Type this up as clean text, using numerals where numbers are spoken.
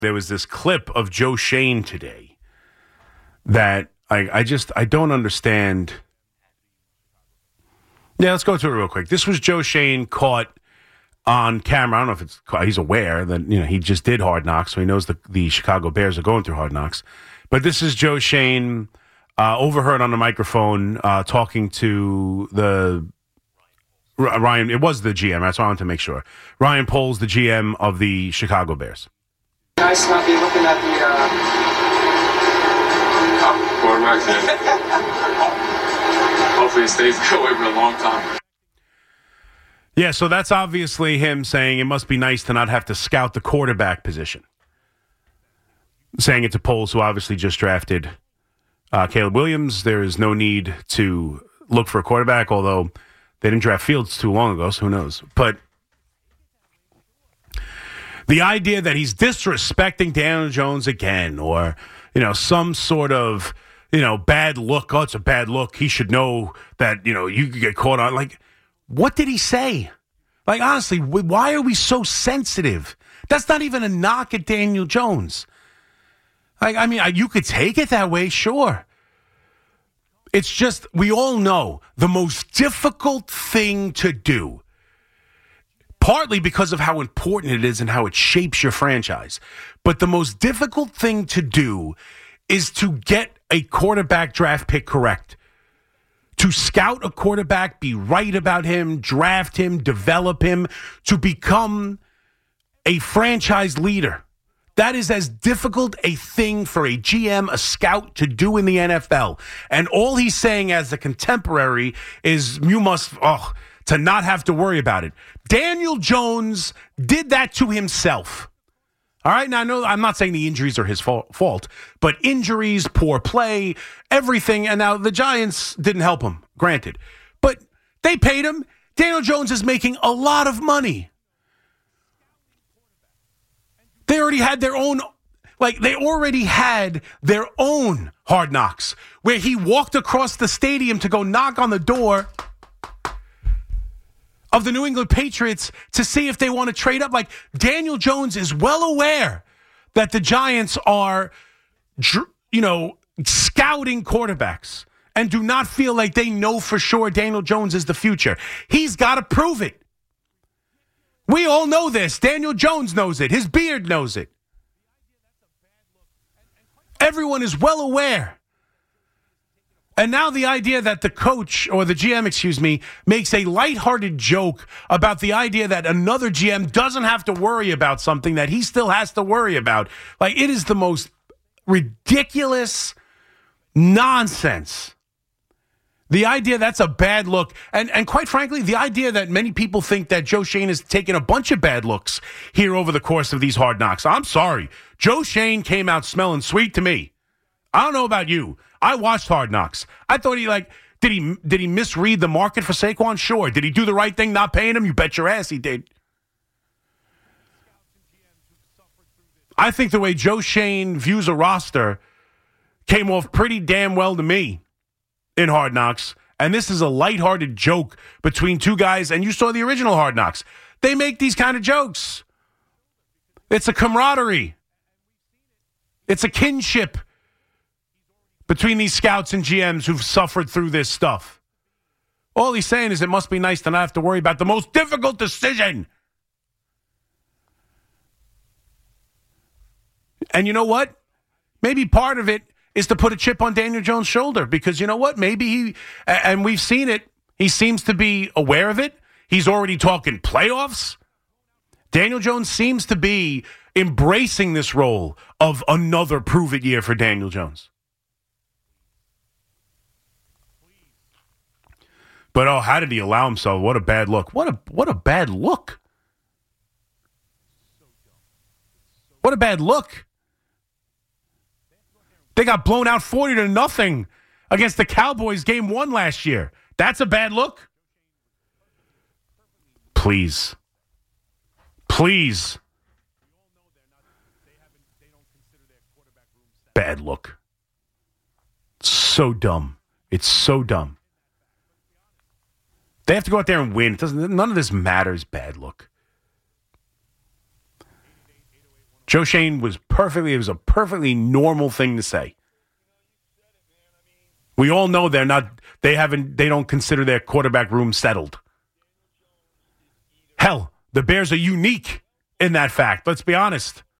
there was this clip of Joe Shane today that I don't understand. Yeah, let's go through it real quick. This was Joe Shane caught on camera. I don't know if he's aware that he just did Hard Knocks, so he knows the Chicago Bears are going through Hard Knocks. But this is Joe Shane overheard on the microphone talking to the Ryan. It was the GM. That's why I wanted to make sure. Ryan Poles, the GM of the Chicago Bears. Nice not be looking at the quarterback. Hopefully, it stays that way for a long time. Yeah, so that's obviously him saying it must be nice to not have to scout the quarterback position. Saying it to Poles, who obviously just drafted Caleb Williams. There is no need to look for a quarterback, although they didn't draft Fields too long ago, so who knows. But the idea that he's disrespecting Daniel Jones again, or, some sort of, bad look. Oh, it's a bad look. He should know that, you could get caught on. Like, what did he say? Like, honestly, why are we so sensitive? That's not even a knock at Daniel Jones. Like, I mean, you could take it that way, sure. It's just, we all know the most difficult thing to do, partly because of how important it is and how it shapes your franchise, but the most difficult thing to do is to get a quarterback draft pick correct. To scout a quarterback, be right about him, draft him, develop him, to become a franchise leader. That is as difficult a thing for a GM, a scout, to do in the NFL. And all he's saying as a contemporary is you must, to not have to worry about it. Daniel Jones did that to himself. All right, now I know I'm not saying the injuries are his fault, but injuries, poor play, everything. And now the Giants didn't help him, granted. But they paid him. Daniel Jones is making a lot of money. They already had their own Hard Knocks, where he walked across the stadium to go knock on the door of the New England Patriots to see if they want to trade up. Like, Daniel Jones is well aware that the Giants are, scouting quarterbacks and do not feel like they know for sure Daniel Jones is the future. He's got to prove it. We all know this. Daniel Jones knows it. His beard knows it. Everyone is well aware. And now the idea that the coach, or the GM, makes a lighthearted joke about the idea that another GM doesn't have to worry about something that he still has to worry about. Like, it is the most ridiculous nonsense. The idea that's a bad look, and quite frankly, the idea that many people think that Joe Shane has taken a bunch of bad looks here over the course of these Hard Knocks. I'm sorry. Joe Shane came out smelling sweet to me. I don't know about you. I watched Hard Knocks. I thought did he misread the market for Saquon? Sure. Did he do the right thing not paying him? You bet your ass he did. I think the way Joe Shane views a roster came off pretty damn well to me in Hard Knocks, and this is a lighthearted joke between two guys, and you saw the original Hard Knocks. They make these kind of jokes. It's a camaraderie. It's a kinship between these scouts and GMs who've suffered through this stuff. All he's saying is it must be nice to not have to worry about the most difficult decision. And you know what? Maybe part of it is to put a chip on Daniel Jones' shoulder, because you know what? Maybe and we've seen it, he seems to be aware of it. He's already talking playoffs. Daniel Jones seems to be embracing this role of another prove-it year for Daniel Jones. But, how did he allow himself? What a bad look. What a bad look. What a bad look. They got blown out 40-0 against the Cowboys game 1 last year. That's a bad look? Please. Bad look. So dumb. It's so dumb. They have to go out there and win. None of this matters. Bad look. Joe Schoen it was a perfectly normal thing to say. We all know they don't consider their quarterback room settled. Hell, the Bears are unique in that fact. Let's be honest.